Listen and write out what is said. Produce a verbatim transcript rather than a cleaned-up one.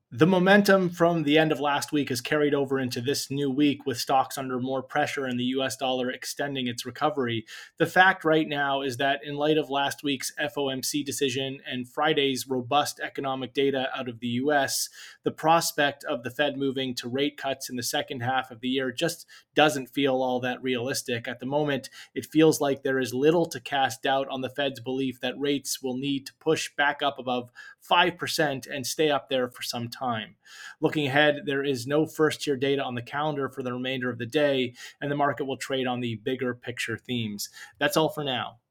The momentum from the end of last week has carried over into this new week with stocks under more pressure and the U S dollar extending its recovery. The fact right now is that in light of last week's F O M C decision and Friday's robust economic data out of the U S, the prospect of the Fed moving to rate cuts in the second half of the year just doesn't feel all that realistic. At the moment, it feels like there is little to cast doubt on the Fed's belief that rates will need to push back up above five percent and stay up there for some time. Looking ahead, there is no first tier data on the calendar for the remainder of the day, and the market will trade on the bigger picture themes. That's all for now.